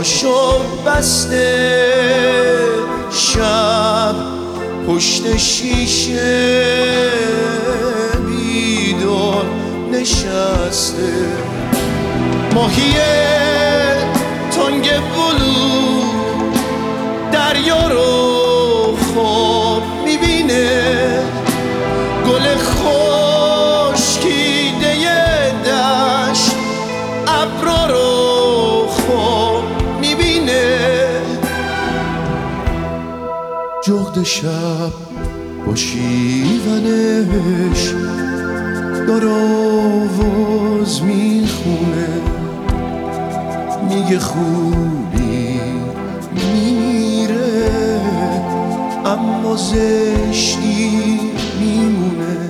چشماشو بسته، شب پشت شیشه بیدار نشسته. ماهی تنگ بلو دریا رو خواب میبینه، گل خشکیده دشت ابرا رو خواب میبینه. جغد شب با شیونش داره آواز میخونه، میگه خوبی میره اما زشتی میمونه.